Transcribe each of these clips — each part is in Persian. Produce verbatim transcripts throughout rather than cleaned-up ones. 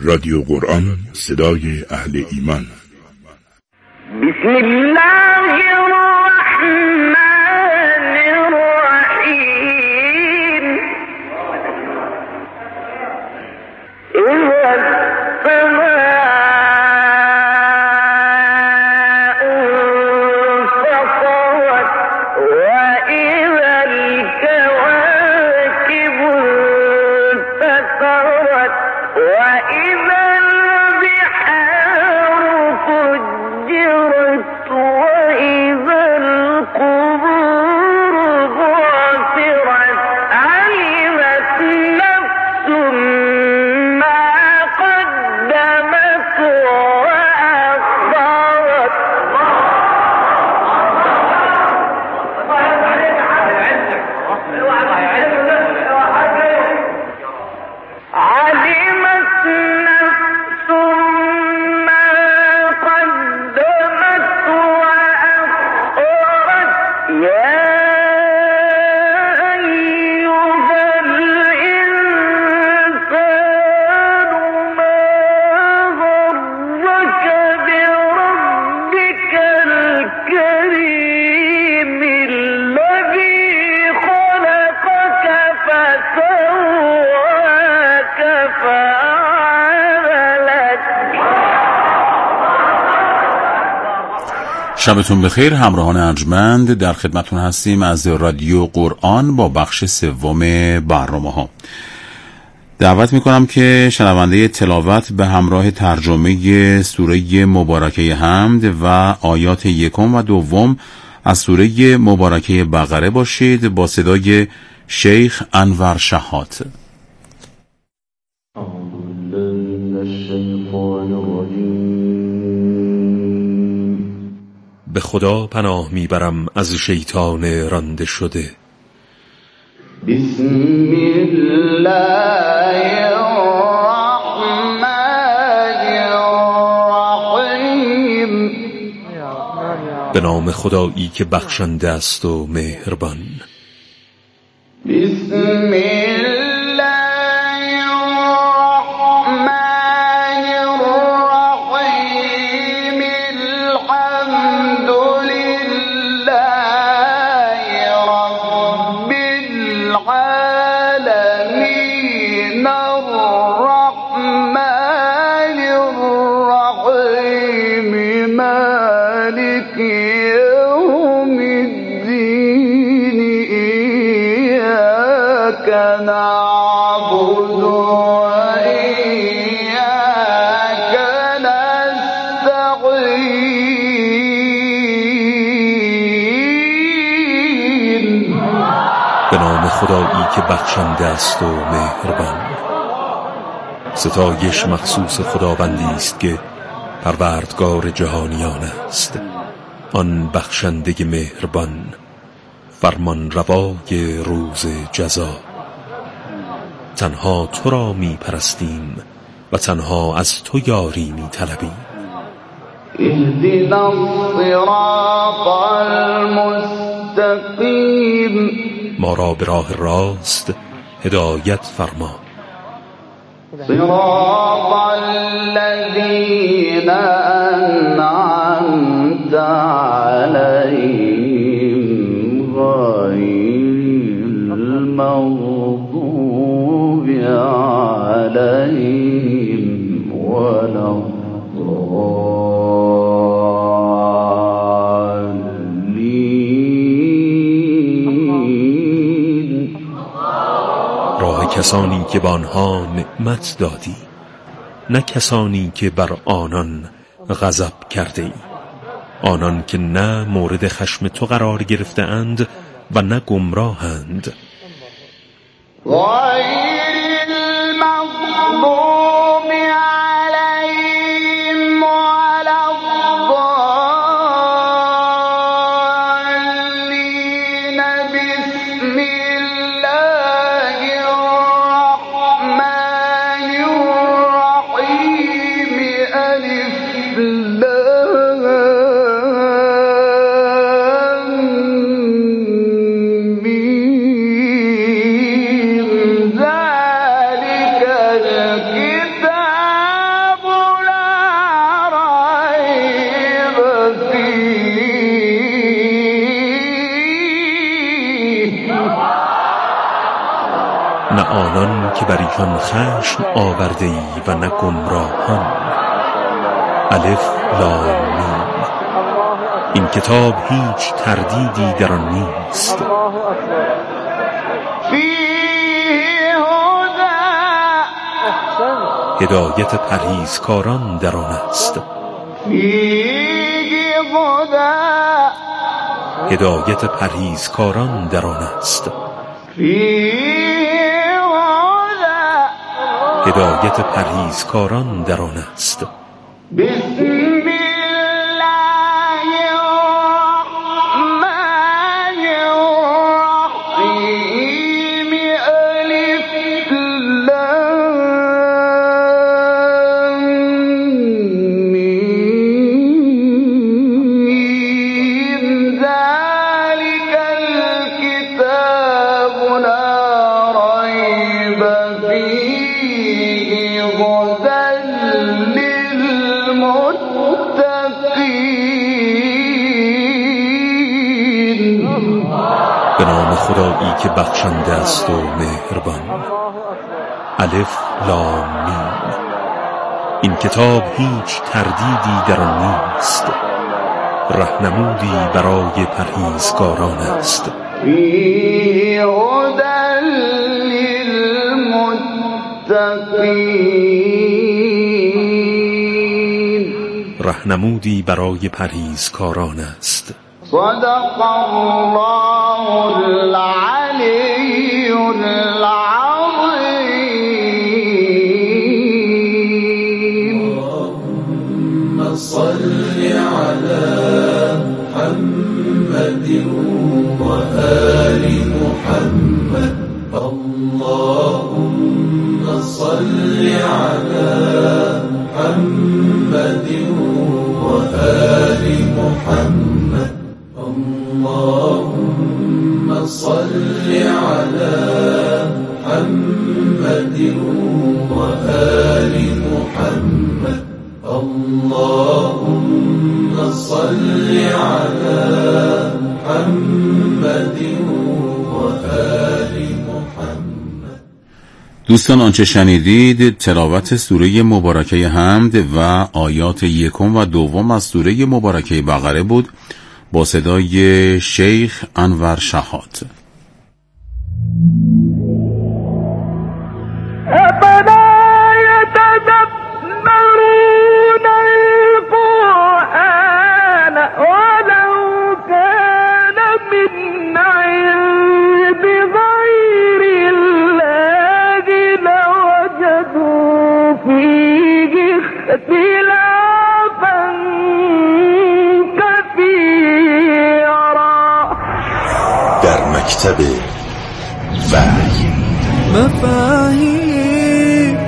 رادیو قرآن، صدای اهل ایمان. بسم الله الرحمن الرحیم. اذا السماء انفطرت واذا الكواكب انتثرت واذا البحار فجرت واذا القبور بعثرت علمت نفس ما قدمت وأخرت. علمت نفس ما قدمت وأخرت. يا أيها الإنسان ما غرك بربك الكريم الذي خلقك فسواك فعدلك. شبتون بخیر همراهان ارجمند، در خدمتون هستیم از رادیو قرآن با بخش سوم برنامه ها. دعوت میکنم که شنونده تلاوت به همراه ترجمه سوره مبارکه حمد و آیات یکم و دوم از سوره مبارکه بقره باشید با صدای شیخ انور شحات. به خدا پناه میبرم از شیطان رانده شده. بسم الله الرحمن الرحیم. به نام خدایی که بخشنده است و مهربان. بسم الله الرحمن الرحیم. الحمد لله رب العالمین الرحمن الرحیم مالک یوم الدین. إياك نعبد وإياك نستعين. به نام خدایی که بخشنده است و مهربان. ستایش مخصوص خداوندی است که پروردگار جهانیان است، آن بخشنده مهربان، فرمان روای روز جزا. تنها تو را می پرستیم و تنها از تو یاری می طلبیم. اهدنا الصراط المستقیم. ما را به راه راست هدایت فرما. صراط الذین أنعمت عليهم غير المغضوب عليهم ولا الضالين. راه کسانی که به آنها نعمت دادی، نه کسانی که بر آنان غضب کرده ای. آنان که نه مورد خشم تو قرار گرفته اند و نه گمراهند. غیر المغضوب علیهم ولا الضالین. بسم الله الرحمن الرحیم. الف لام میم. نه آنان که بر ایشان خشم آورده ای و نه گمراهان. الف لام میم. این کتاب هیچ تردیدی در آن نیست. فیه هدی هدایت پرهیزکاران در آن است. فیه هدی هدایت پرهیزکاران در آن است. فیه هدی هدایت پرهیزکاران در آن است. بسم الله الرحمن الرحیم. الف لام میم. ذلک الکتاب لا ریب فیه هدی به نام خدایی که بخشنده است و مهربان. الف لام میم. این کتاب هیچ تردیدی در آن نیست. راهنمودی برای پرهیزکاران است. فیه هدی للمتقین. راهنمودی برای پرهیزکاران است. صدق الله العلی العظیم. اللهم صل على محمد وآل محمد. اللهم صل على محمد وآل محمد. اللهم صل على محمد وآل محمد. اللهم صل على محمد وآل محمد. دوستان آنچه شنیدید تلاوت سوره مبارکه حمد و آیات یکم و دوم از سوره مبارکه بقره بود با صدای شیخ انور شهاد. مکتب وحی. مفاهیم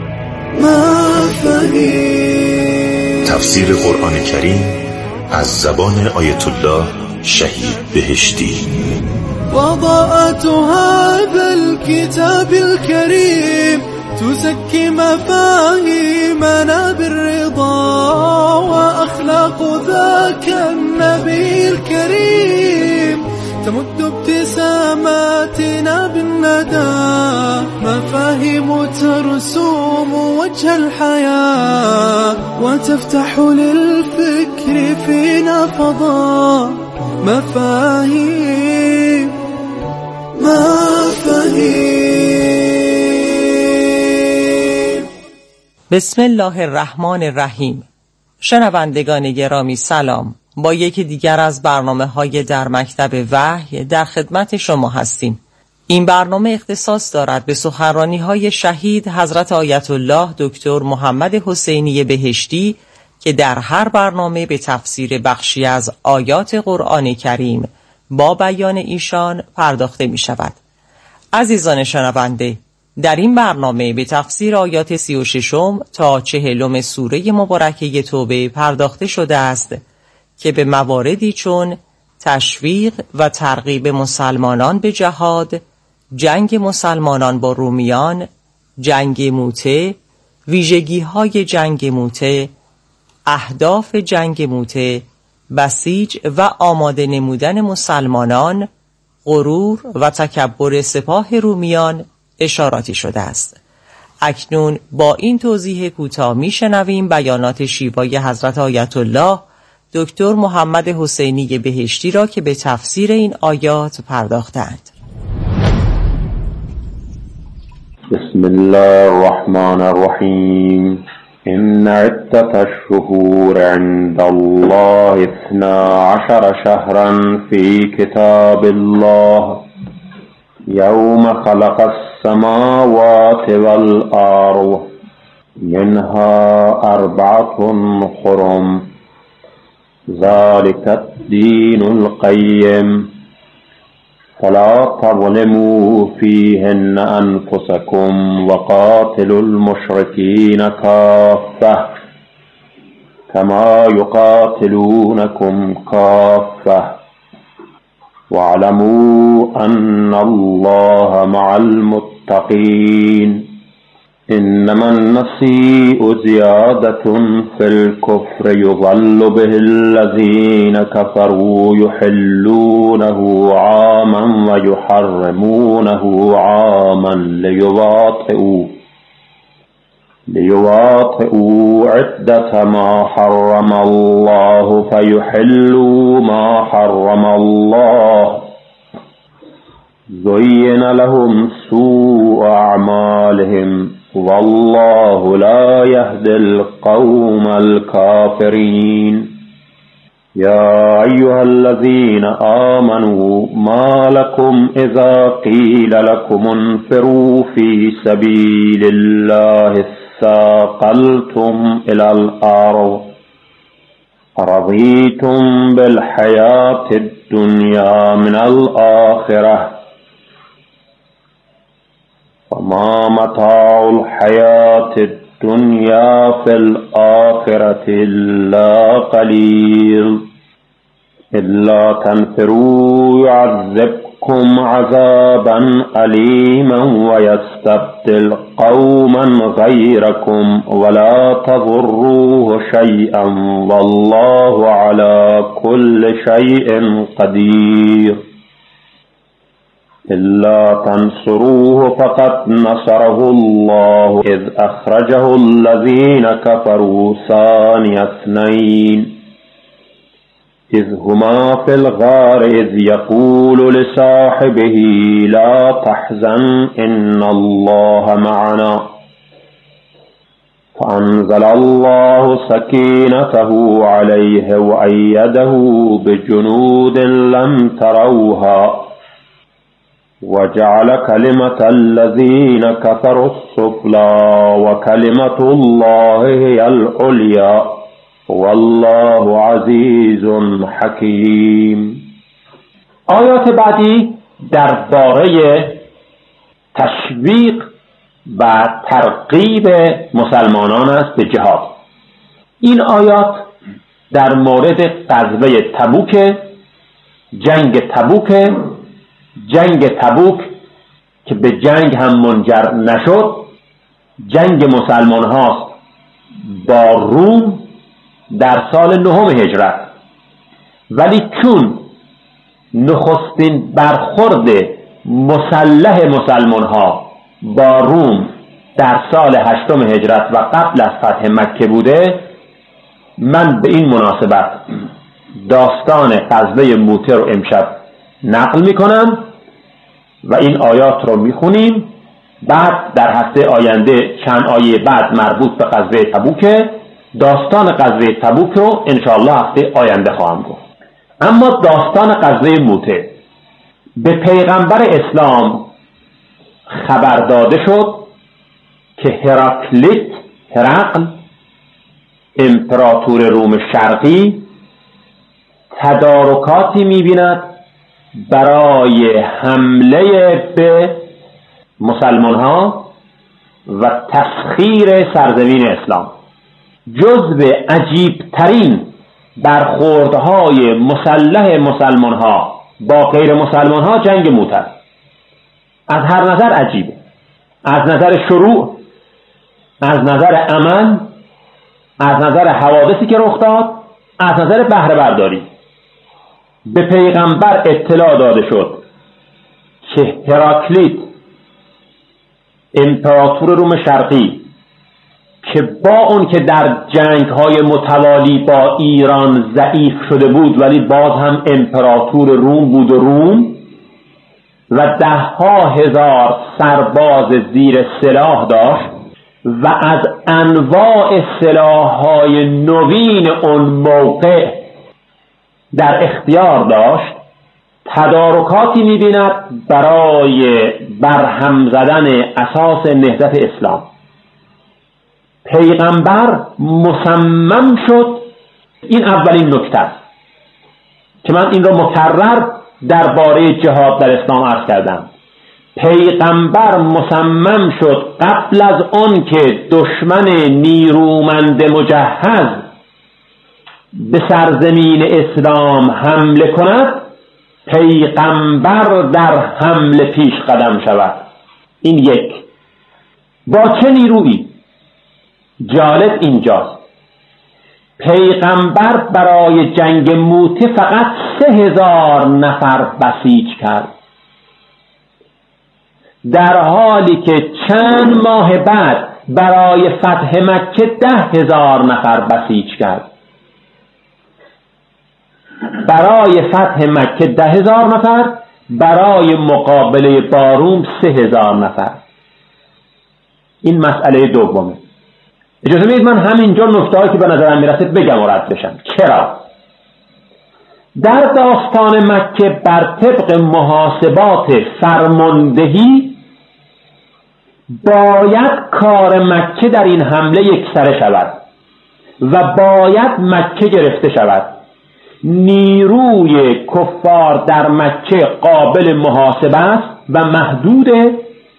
مفاهیم تفسیر قرآن کریم از زبان آیت الله شهید بهشتی. وضاءة هذا الكتاب الكريم تزكي مفاهيمنا بالرضا وأخلاق ذاك النبي الكريم تمد ابتساماتنا بالندى مفاهيم ترسوم وجه الحياة وتفتح للفكر فينا فضاء. مفاهيم مفاهيم. بسم الله الرحمن الرحیم. شنوندگان گرامی سلام. با یکی دیگر از برنامه‌های در مکتب وحی در خدمت شما هستیم. این برنامه اختصاص دارد به سخنرانی‌های شهید حضرت آیت الله دکتر محمد حسینی بهشتی که در هر برنامه به تفسیر بخشی از آیات قرآن کریم با بیان ایشان پرداخته می شود. عزیزان شنونده، در این برنامه به تفسیر آیات سی و ششم تا چهلم سوره مبارکه توبه پرداخته شده است که به مواردی چون تشویق و ترغیب مسلمانان به جهاد، جنگ مسلمانان با رومیان، جنگ موته، ویژگی‌های جنگ موته، اهداف جنگ موته، بسیج و آماده نمودن مسلمانان، غرور و تکبر سپاه رومیان اشاراتی شده است. اکنون با این توضیح کوتاه میشنویم بیانات شیوای حضرت آیت الله دکتر محمد حسینی بهشتی را که به تفسیر این آیات پرداختند. بسم الله الرحمن الرحیم. إن عدة الشهور عند الله اثنا عشر شهرا في كتاب الله يوم خلق السماوات والأرض منها أربعة حرم ذلك الدين القيم فلا تظلموا فيهن أنفسكم وقاتلوا المشركين كافة كما يقاتلونكم كافة واعلموا أن الله مع المتقين إنما النسيء زيادة في الكفر يضل به الذين كفروا يحلونه عاما ويحرمونه عاما ليواطئوا ليواطئوا عدة ما حرم الله فيحلوا ما حرم الله زين لهم سوء أعمالهم والله لا يهدي القوم الكافرين يا أيها الذين آمنوا ما لكم إذا قيل لكم انفروا في سبيل الله اثاقلتم إلى الأرض رضيتم بالحياة الدنيا من الآخرة وما متاع الحياة الدنيا في الآخرة إلا قليل إلا تنفروا يعذبكم عذابا أليما ويستبدل قوما غيركم ولا تضروه شيئا والله على كل شيء قدير إلا تنصروه فقد نصره الله إذ أخرجه الذين كفروا ثاني اثنين إذ هما في الغار إذ يقول لصاحبه لا تحزن إن الله معنا فأنزل الله سكينته عليه وأيده بجنود لم تروها وجعل كلمة الذين كفروا السفلى وكلمة الله هي العليا والله عزیز حکیم. آیات بعدی درباره تشویق و ترغیب مسلمانان است به جهاد. این آیات در مورد غزوه تبوک، جنگ تبوک، جنگ تبوک که به جنگ هم منجر نشد، جنگ مسلمان هاست با روم در سال نهم هجرت، ولی چون نخستین برخورد مسلح مسلمان ها با روم در سال هشتم هجرت و قبل از فتح مکه بوده، من به این مناسبت داستان غزوه موته رو امشب نقل میکنم و این آیات رو میخونیم. بعد در هفته آینده چند آیه بعد مربوط به غزوه تبوک، داستان غزوه تبوک رو انشاءالله هفته آینده خواهم گفت. اما داستان غزوه موته، به پیغمبر اسلام خبر داده شد که هراکلیت هرقل امپراتور روم شرقی تدارکاتی می‌بیند برای حمله به مسلمان ها و تسخیر سرزمین اسلام. جزو عجیب ترین برخوردهای مسلح مسلمان ها با غیر مسلمان ها جنگ موته است. از هر نظر عجیبه، از نظر شروع، از نظر عمل، از نظر حوادثی که رخ داد، از نظر بهره برداری. به پیغمبر اطلاع داده شد که هراکلیت امپراتور روم شرقی که با اون که در جنگ‌های متوالی با ایران ضعیف شده بود ولی باز هم امپراتور روم بود و روم و ده ها هزار سرباز زیر سلاح داشت و از انواع سلاح‌های نوین اون موقع در اختیار داشت، تدارکاتی می‌بیند برای برهم زدن اساس نهضت اسلام. پیغمبر مصمم شد، این اولین نکته است که من این رو مکرر درباره جهاد در اسلام عرض کردم. پیغمبر مصمم شد قبل از آن که دشمن نیرومند مجهز به سرزمین اسلام حمله کند، پیغمبر در حمله پیش قدم شود. این یک. با چه نیرویی؟ جالب اینجاست، پیغمبر برای جنگ موته فقط سه هزار نفر بسیج کرد، در حالی که چند ماه بعد برای فتح مکه ده هزار نفر بسیج کرد. برای فتح مکه ده هزار نفر، برای مقابله با روم سه هزار نفر. این مسئله دومه. اجازه میدید من همینجا نکته‌ای که به نظرم میرسه بگم و رد بشم. چرا؟ در داستان مکه بر طبق محاسبات فرماندهی باید کار مکه در این حمله یکسره شود و باید مکه گرفته شود. نیروی کفار در مکه قابل محاسبه است و محدوده،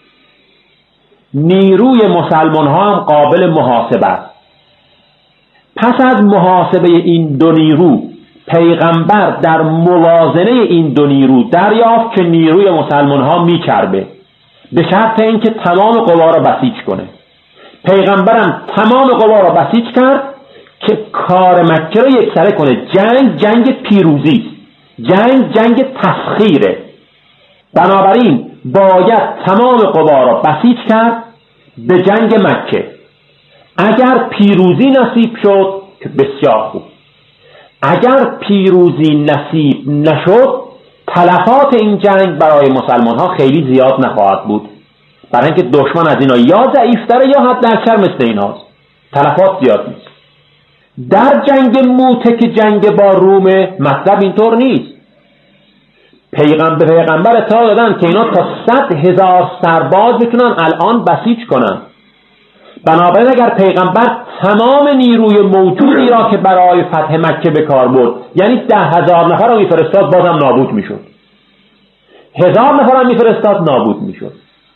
نیروی مسلمان ها هم قابل محاسبه است. پس از محاسبه این دو نیرو، پیغمبر در موازنه این دو نیرو دریافت که نیروی مسلمان ها میچربه، به شرط اینکه تمام قوا را بسیج کنه. پیغمبرم تمام قوا را بسیج کرد که کار مکه را یکسره کنه. جنگ جنگ پیروزی است، جنگ جنگ تسخیره. بنابراین باید تمام قوا را بسیج کرد به جنگ مکه. اگر پیروزی نصیب شد که بسیار خوب، اگر پیروزی نصیب نشد تلفات این جنگ برای مسلمان ها خیلی زیاد نخواهد بود، برای اینکه دشمن از اینا یا ضعیفتره یا حد اکثر مثل ایناست، تلفات زیاد نیست. در جنگ موته که جنگ با روم مطلب اینطور نیست. پیغمبر پیغمبر اطلاع دادن که اینا تا صد هزار سرباز میتونن الان بسیج کنن. بنابراین اگر پیغمبر تمام نیروی موجودی را که برای فتح مکه به کار برد، یعنی ده هزار نفر رو میفرستاد، بازم نابود میشد. هزار نفر رو میفرستاد، نابود میشد.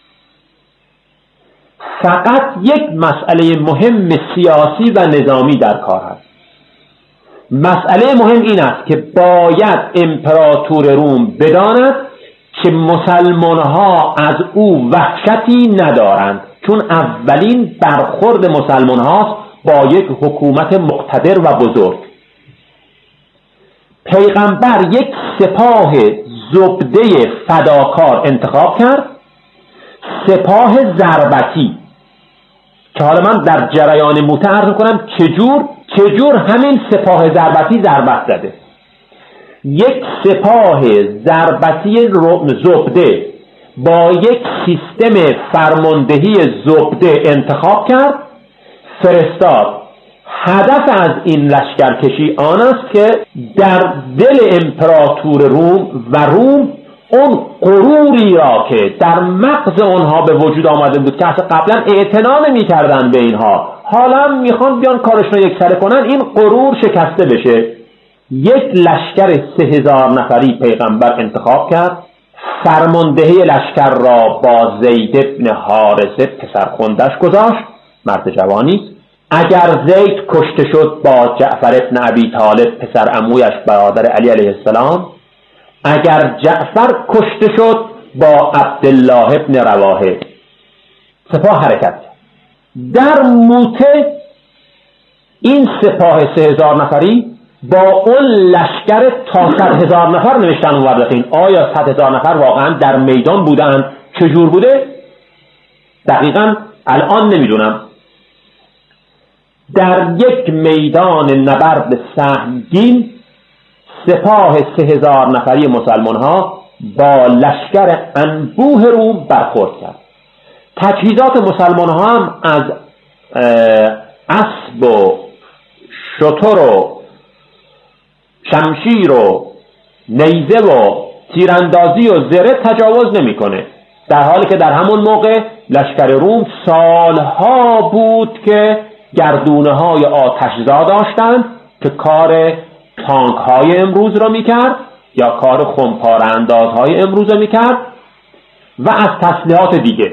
فقط یک مسئله مهم سیاسی و نظامی در کار هست. مسئله مهم این است که باید امپراتور روم بداند که مسلمان ها از او وحشتی ندارند، چون اولین برخورد مسلمان هاست با یک حکومت مقتدر و بزرگ. پیغمبر یک سپاه زبده فداکار انتخاب کرد، سپاه ضربتی، که حالا من در جریان موته عرض میکنم چجور چجور همین سپاه ضربتی ضربت زده. یک سپاه ضربتی زبده با یک سیستم فرماندهی زبده انتخاب کرد، فرستاد. هدف از این لشکرکشی آن است که در دل امپراتور روم و روم اون غروری را که در مغز اونها به وجود آمده بود که اصلا قبلا اعتنا نمی کردن به اینها، حالا میخوان بیان کارشون رو یکسره کنن، این غرور شکسته بشه. یک لشکر سه هزار نفری پیغمبر انتخاب کرد، فرماندهی لشکر را با زید ابن حارثه پسر خندش گذاشت، مرد جوانی. اگر زید کشته شد با جعفر ابن ابی طالب پسر عمویش برادر علی علیه السلام، اگر جعفر کشته شد با عبدالله ابن رواحه. سپاه حرکت. در موته این سپاه سه هزار نفری با اون لشکر تا صد هزار نفر نوشتن اون وردخین. آیا صد هزار نفر واقعا در میدان بودن؟ چجور بوده؟ دقیقاً الان نمیدونم. در یک میدان نبرد سهمگین سپاه سه هزار نفری مسلمان ها با لشکر انبوه روم برخورد کرد. تجهیزات مسلمان ها هم از اسب و شتر و شمشیر و نیزه و تیراندازی و زره تجاوز نمیکنه، در حالی که در همون موقع لشکر روم سالها بود که گردونه های آتشزا داشتند که کار تانک های امروز را میکرد یا کار خمپاره انداز های امروز را میکرد و از تسلیحات دیگه.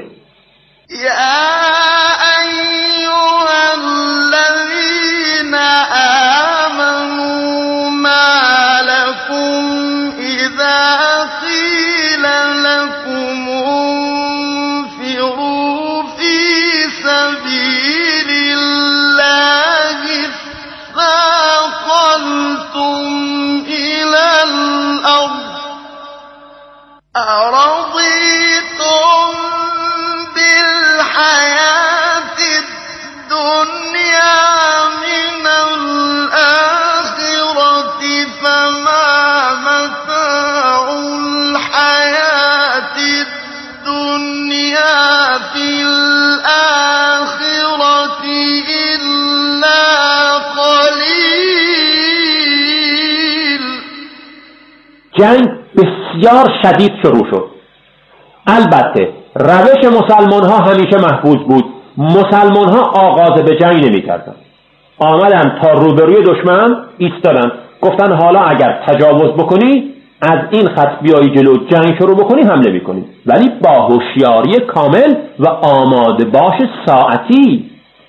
جنگ بسیار شدید شروع شد. البته روش مسلمان ها همیشه محفوظ بود. مسلمان ها آغاز به جنگ نمی کردن. آمدن تا روبروی دشمن ایستادن، گفتن حالا اگر تجاوز بکنی از این خط بیایی جلو جنگ شروع بکنی حمله میکنی، ولی با هوشیاری کامل و آماده باش ساعتی.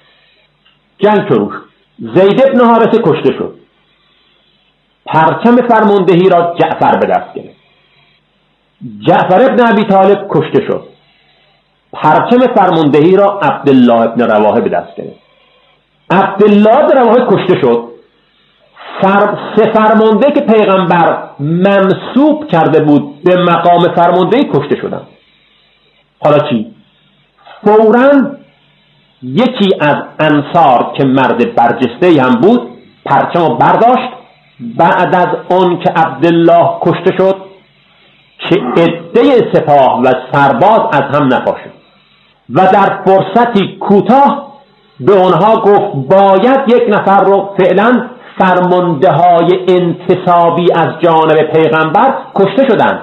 جنگ شروع شد. زید بن حارثه کشته شد. پرچم فرماندهی را جعفر به دست گرفت. جعفر ابن ابی طالب کشته شد. پرچم فرماندهی را عبدالله ابن رواحه به دست گرفت. عبدالله ابن رواحه کشته شد. فر... سه فرمانده که پیغمبر منصوب کرده بود به مقام فرماندهی کشته شدند. حالا چی؟ فوراً یکی از انصار که مرد برجسته‌ای هم بود پرچم رو برداشت. بعد از آن که عبدالله کشته شد که عده سپاه و سرباز از هم نپاشد و در فرصتی کوتاه به آنها گفت باید یک نفر رو فعلا فرمانده های انتصابی از جانب پیغمبر کشته شدند،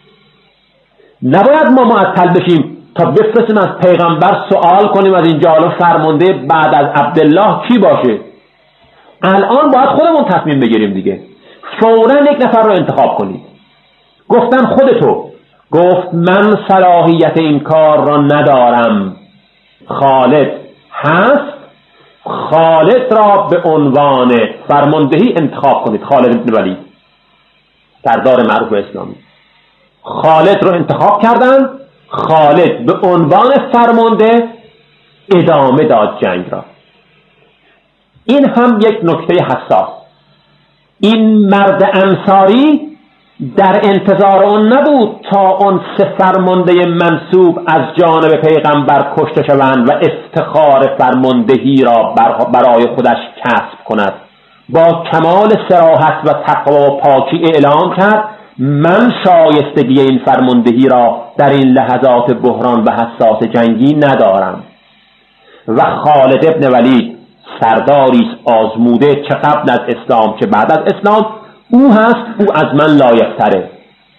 نباید ما معطل بشیم تا بفرستیم از پیغمبر سوال کنیم از اینجا حالا فرمانده بعد از عبدالله کی باشه. الان باید خودمون تصمیم بگیریم دیگه. فوراً یک نفر رو انتخاب کنید. گفتن خودتو. گفت من صلاحیت این کار را ندارم. خالد هست. خالد را به عنوان فرماندهی انتخاب کنید. خالد بن ولید، سردار معروف اسلامی. خالد رو انتخاب کردن. خالد به عنوان فرمانده ادامه داد جنگ را. این هم یک نکته حساس. این مرد انصاری در انتظار اون نبود تا اون سه فرمانده منصوب از جانب پیغمبر کشته شوند و افتخار فرماندهی را برای خودش کسب کند. با کمال صراحت و تقوا و پاکی اعلام کرد من شایستگی این فرماندهی را در این لحظات بحران و حساس جنگی ندارم. و خالد ابن ولید سرداری آزموده چه قبل از اسلام چه بعد از اسلام، او هست، او از من لایق‌تره.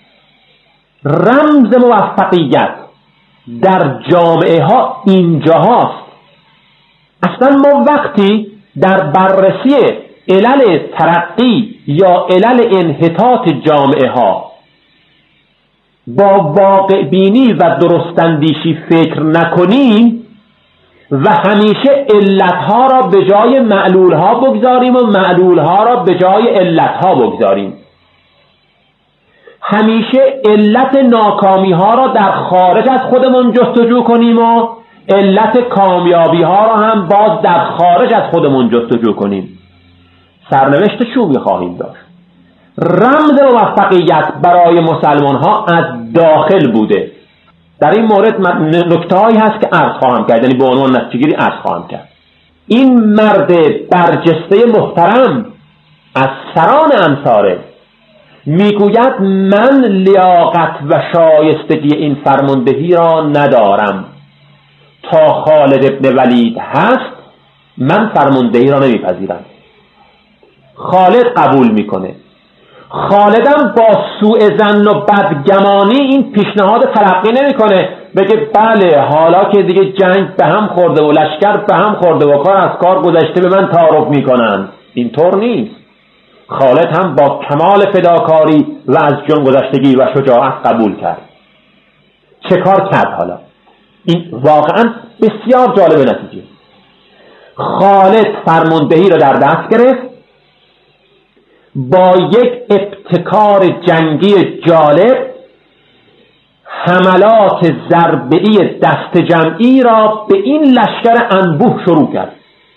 رمز موفقیت در جامعه ها اینجا هست. اصلا ما وقتی در بررسی علل ترقی یا علل انحطاط جامعه ها با واقع بینی و درستندیشی فکر نکنیم و همیشه علتها را به جای معلولها بگذاریم و معلولها را به جای علتها بگذاریم، همیشه علت ناکامی ها را در خارج از خودمون جستجو کنیم و علت کامیابی ها را هم باز در خارج از خودمون جستجو کنیم، سرنوشت شومی خواهیم داشت. رمز موفقیت برای مسلمان ها از داخل بوده. در این مورد نکته‌هایی هست که عرض خواهم کرد، یعنی به عنوان نتیجه‌گیری عرض خواهم کرد. این مرد برجسته محترم از سران انصاره میگوید من لیاقت و شایستگی این فرماندهی را ندارم، تا خالد ابن ولید هست من فرماندهی را نمیپذیرم. خالد قبول میکنه. خالدم با سوء ظن و بدگمانی این پیشنهاد تلقی نمیکنه، بگه بله حالا که دیگه جنگ به هم خورده و لشکر به هم خورده و کار از کار گذشته به من تعارف میکنن. اینطور نیست. خالد هم با کمال فداکاری و از جان گذشتگی و شجاعت قبول کرد. چه کار کرد حالا؟ این واقعا بسیار جالب نتیجه. خالد فرماندهی را در دست گرفت، با یک ابتکار جنگی جالب حملات ضربه‌ای دست جمعی را به این لشکر انبوه شروع کرد.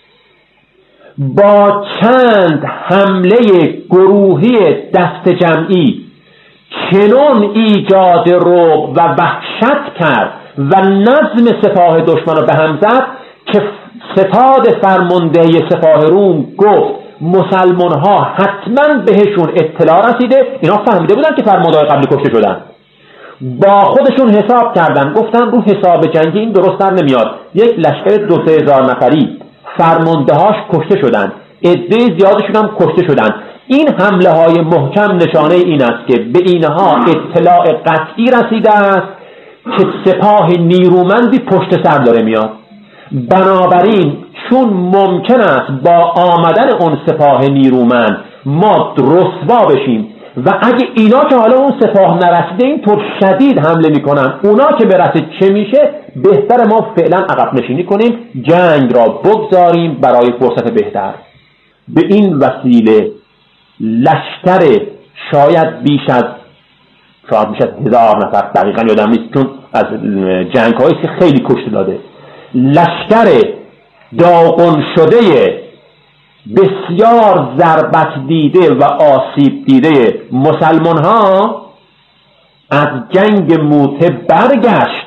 با چند حمله گروهی دست جمعی چنان ایجاد رعب و وحشت کرد و نظم سپاه دشمن را به هم زد که ستاد فرمانده سپاه روم گفت مسلمان ها حتما بهشون اطلاع رسیده، اینا فهمیده بودن که فرمانده های قبلی کشته شدن. با خودشون حساب کردن، گفتن رو حساب جنگی این درست در نمیاد، یک لشکر دو سه هزار نفری فرمانده هاش کشته شدن، عده زیادشون هم کشته شدن. این حمله های محکم نشانه این است که به اینها اطلاع قطعی رسیده است که سپاه نیرومندی پشت سر داره میاد. بنابراین چون ممکن است با آمدن اون سپاه نیرومند ما رسوا بشیم و اگه اینا که حالا اون سپاه نرسیده اینطور شدید حمله میکنن، اونا که برسه چه میشه؟ بهتر ما فعلا عقب نشینی کنیم، جنگ را بگذاریم برای فرصت بهتر. به این وسیله لشکر شاید بیش از شاید بیش از هزار نفر، دقیقا یادم نیست چون از جنگ هایی که خیلی کشته داده، لشکر داغون شده بسیار ضربت دیده و آسیب دیده مسلمان ها از جنگ موته برگشت.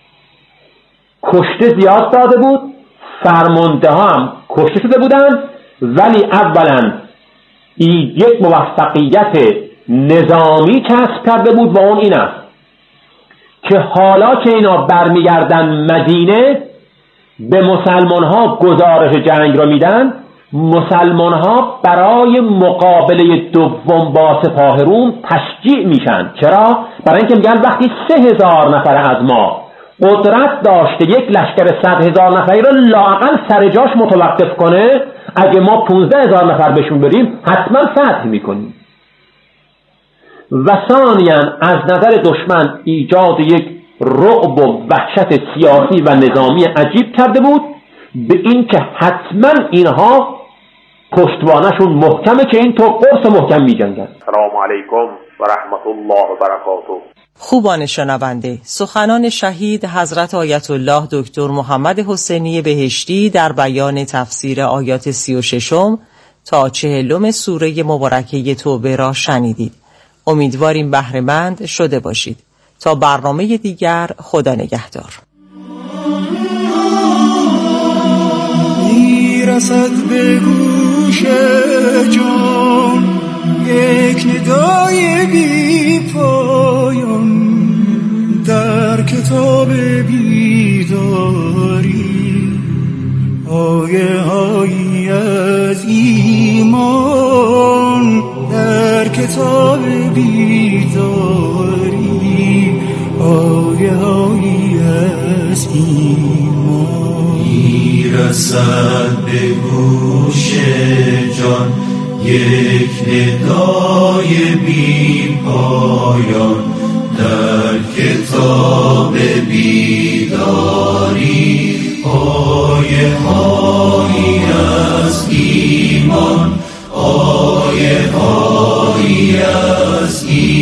کشته زیاد داده بود، فرمانده ها هم کشته شده بودند، ولی اولا یک موفقیت نظامی کسب کرده بود و اون این است که حالا که اینا برمیگردن مدینه به مسلمان ها گزارش جنگ را میدن، مسلمان ها برای مقابله دوم با سپاه روم تشجیع میشن. چرا؟ برای اینکه میگن وقتی سه هزار نفر از ما قدرت داشته یک لشکر صد هزار نفری را لااقل سر جاش متوقف کنه، اگه ما پونزده هزار نفر بهشون بریم حتما فتح میکنیم. و ثانیاً از نظر دشمن ایجاد یک رعب و وحشت سیاسی و نظامی عجیب کرده بود، به این که حتما اینها پشتوانشون محکمه که اینطور قرص محکم می جنگن. سلام علیکم و رحمت الله و برکاته. خوبان شنونده، سخنان شهید حضرت آیت الله دکتر محمد حسینی بهشتی در بیان تفسیر آیات سی و ششم تا چهلم سوره مبارکه توبه را شنیدید. امیدواریم بهره‌مند شده باشید. تا برنامه دیگر، خدا نگهدار. میرسد به گوش جان یک ندای بی پایان در کتاب بیداری، آیه هایی از ایمان در کتاب بیداری، آیه هایی از ایمان. میرسد به گوش جان یک ندای بی پایان در کتاب بیداری، آیه هایی از ایمان، آیه هایی از ایمان.